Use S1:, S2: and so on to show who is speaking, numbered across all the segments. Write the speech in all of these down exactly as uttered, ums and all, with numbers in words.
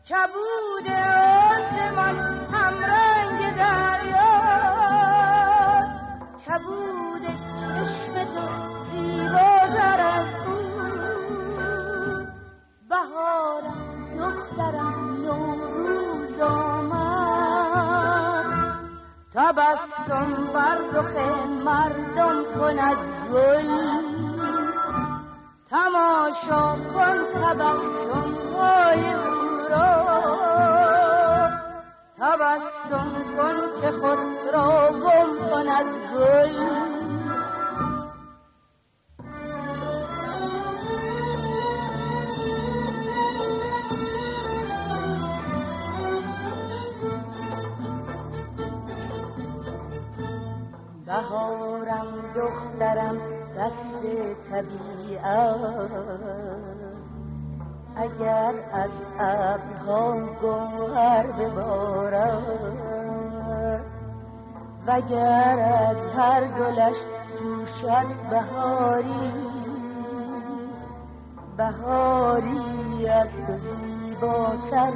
S1: کبود آسمان همرنگ دریا، کبود چشم تو زیباتر از بود. بهارم دخترم نوروز آمد، تبسم بر رخ مردم کند گل. تماشا کن تبسم های او را، تبسم کن که خود را گم کند گل. بهارم دخترم دست طبیعت، اگر از ابرها گوهر ببارد، وگر از هر گلش جوشد بهاری، بهاری از تو زیباتر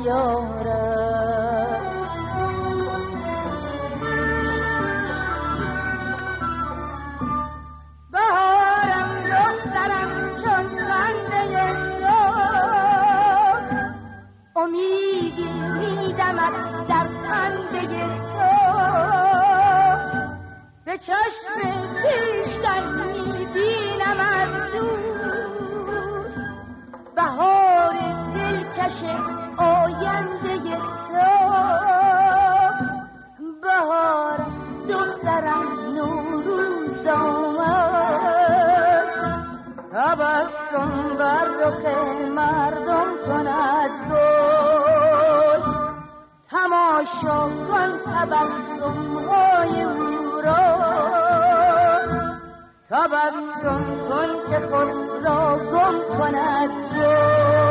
S1: نیارد. امیدی میدمد در خنده تو، به چشم خویشتن میبینم از دور بهار دلکش آینده تو. بهار دخترم نوروز آمد، تبسم بر رخ مردم کند گل. تماشا کن تبسم های او را، تبسم کن که خود را گم کند گل.